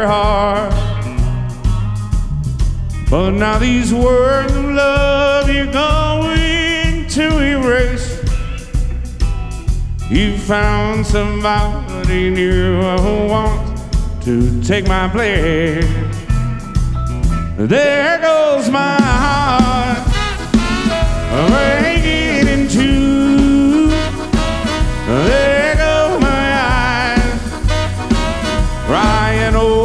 heart. But now these words of love you're going to erase. You found somebody new who wants to take my place. There goes my heart.